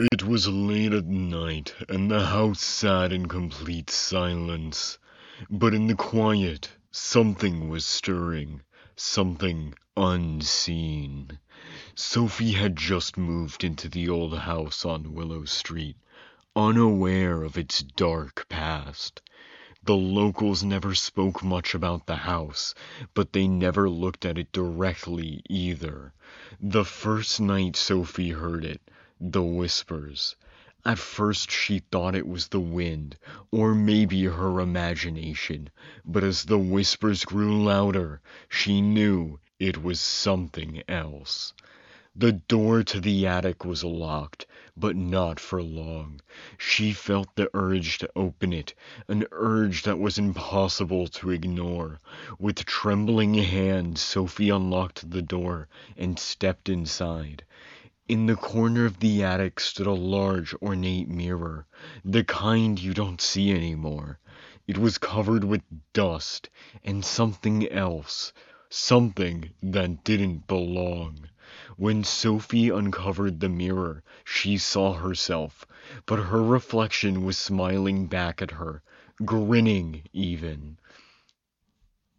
It was late at night, and the house sat in complete silence. But in the quiet, something was stirring, something unseen. Sophie had just moved into the old house on Willow Street, unaware of its dark past. The locals never spoke much about the house, but they never looked at it directly either. The first night Sophie heard it, the whispers. At first she thought it was the wind, or maybe her imagination, but as the whispers grew louder, she knew it was something else. The door to the attic was locked, but not for long. She felt the urge to open it, an urge that was impossible to ignore. With trembling hands, Sophie unlocked the door and stepped inside. In the corner of the attic stood a large, ornate mirror, the kind you don't see anymore. It was covered with dust and something else, something that didn't belong. When Sophie uncovered the mirror, she saw herself, but her reflection was smiling back at her, grinning even.